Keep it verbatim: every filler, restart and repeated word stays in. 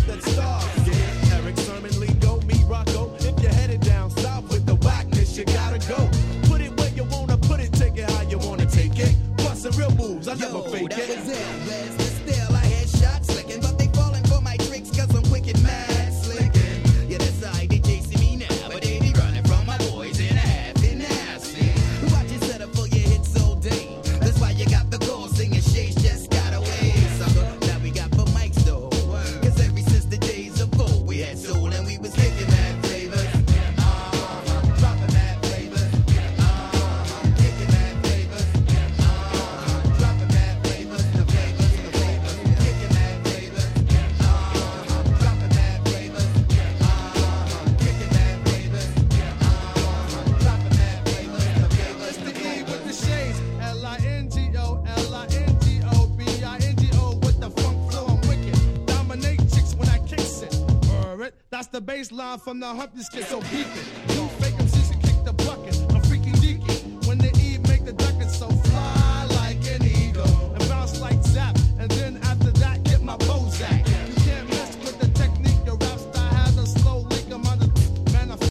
that stars. Yeah, Eric Sermon, Lingo, me, Rocco. If you're headed down south with the whackness, you gotta go. Put it where you wanna put it, take it how you wanna take it. Bustin' real moves, I never Yo, fake that it. was it. Where's the still? I had shots slicking, but they falling for my tricks cause I'm quick and mad slicking. Yeah, that's how they chasing me now, but they be running from my boys in a half and nasty. Watch it set up for your hits all day. That's why you got the goal singing shades just got away. Sucker, now we got for mics though. Cause ever since the days of old, we had soul and we was kicking mad flavors. Uh-huh, dropping mad flavors. Uh-huh, kicking mad flavors. Uh-huh, dropping mad flavors. The flavors, the flavors, kicking mad flavors. Uh-huh, dropping mad flavors. Uh-huh, kicking mad flavors. Uh-huh, dropping mad flavors. The flavors, It's the E with the shades. L I N G O, L I N G O, B I N G O with the funk flow, I'm wicked. Dominate chicks when I kicks it. Heard it? That's the bass line from the Humpty skit, so beep it. You fake M Cs can kick the bucket.